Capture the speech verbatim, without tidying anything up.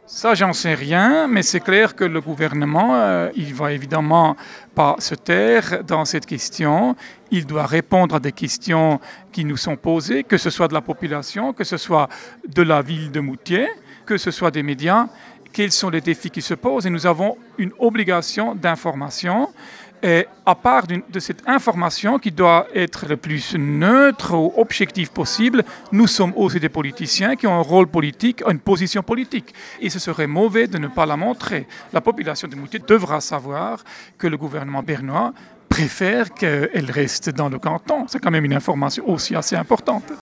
Ça, j'en sais rien, mais c'est clair que le gouvernement, euh, il va évidemment pas se taire dans cette question. Il doit répondre à des questions qui nous sont posées, que ce soit de la population, que ce soit de la ville de Moutier, que ce soit des médias. Quels sont les défis qui se posent? Et nous avons une obligation d'information. Et à part de cette information qui doit être le plus neutre ou objectif possible, nous sommes aussi des politiciens qui ont un rôle politique, une position politique. Et ce serait mauvais de ne pas la montrer. La population de Moutier devra savoir que le gouvernement bernois préfère qu'elle reste dans le canton. C'est quand même une information aussi assez importante.